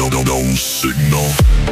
no signal.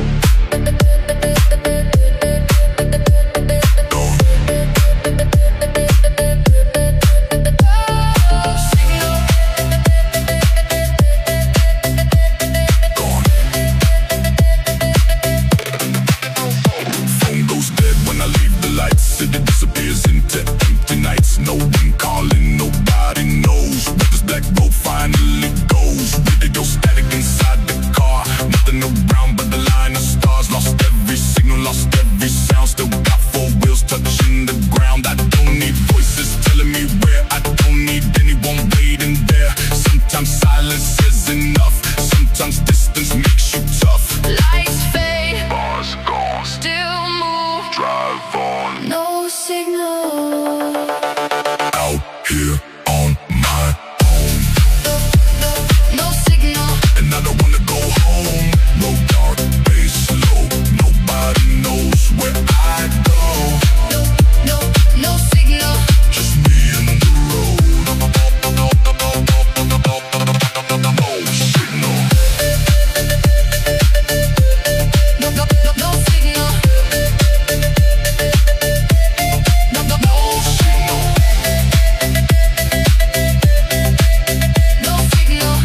It disappears into empty nights. No one calling, nobody knows where this black boat finally goes. Radio static inside the car, nothing around but the line of stars. Lost every signal, lost every sound. Still got four wheels touching the ground. I don't need voices telling me where. I don't need anyone waiting there. Sometimes silence is enough. Sometimes distance makes you tough. Lights fade, Bars gone, still move. drive on. No signal. Out here on my own, No signal. and I don't wanna go home. No dark, bass low, nobody knows where I go. No signal. Just me and the road. No signal. No signal. No signal.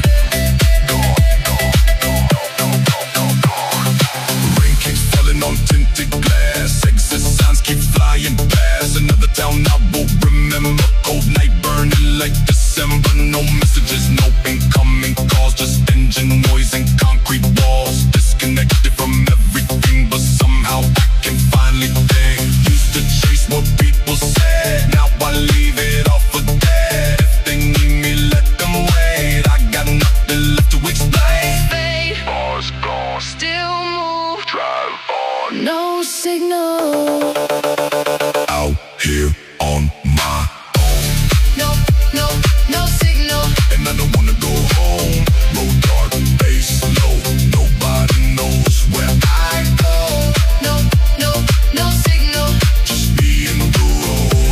Rain keeps falling on tinted glass. Exit signs keep flying past. Another town I will remember. Cold night burning like December. No messages, no incoming calls. Just engine noise and concrete walls. Disconnected from everything, but somehow I can finally think. Used to chase what people said. Now I leave it all for dead. If they need me, let them wait. I got nothing left to explain. Fade, Bars gone, still move. drive on. No signal. Out here on my own, No signal. and I don't wanna go home. Road dark, bass low, nobody knows where I go. No signal. Just me and the road.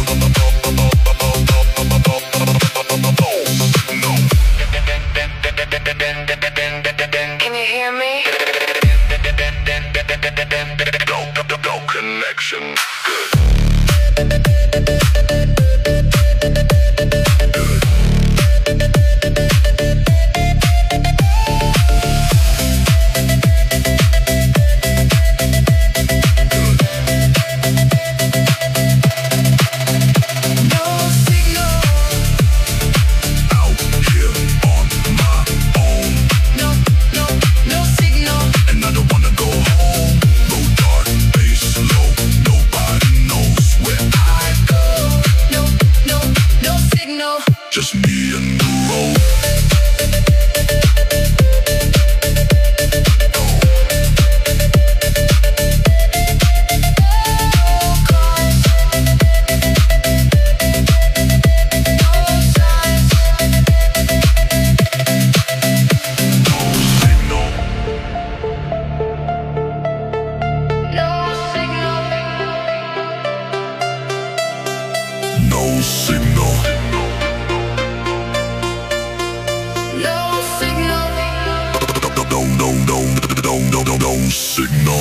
No. Can you hear me? No connection. Good. No signal. Out here on my own, No signal. and I don't wanna go home. Road dark, bass low, nobody knows where I go. No signal. Just me and the road. No signal. No signal.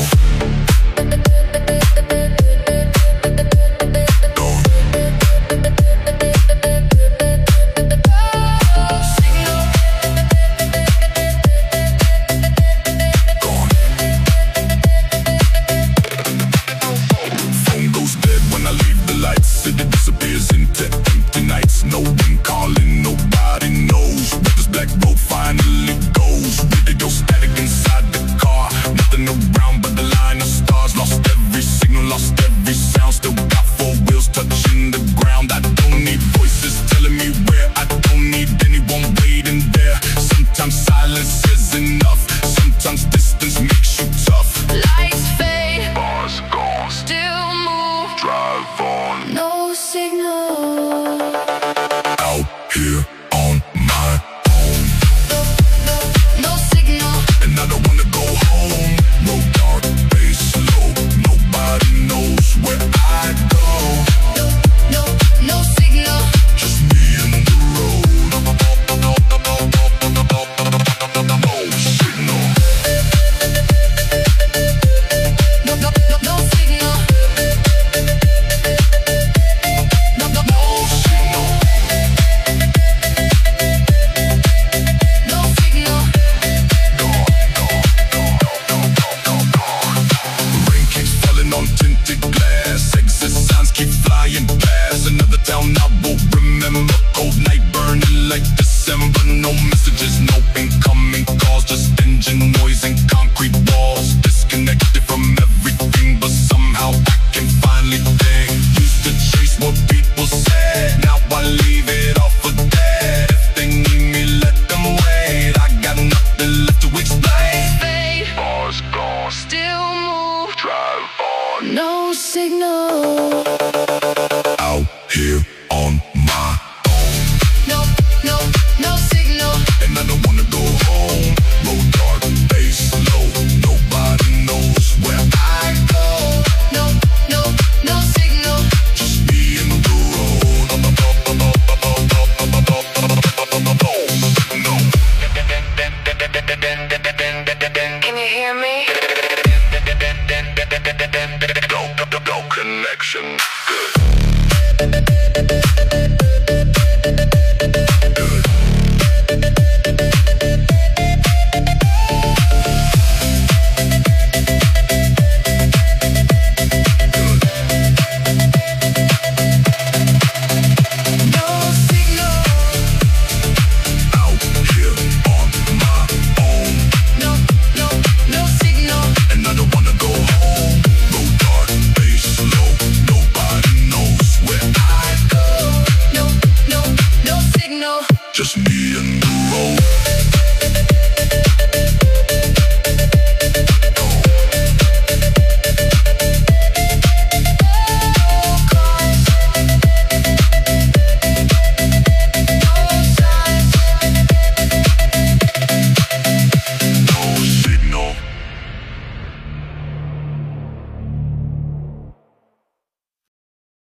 Gone. Phone goes dead when I leave the lights. It disappears into empty nights. No one calling, nobody knows where this black boat finally goes. Radio static inside the car, nothing around but the line of stars. Lost every messages, no incoming calls, just engine noise and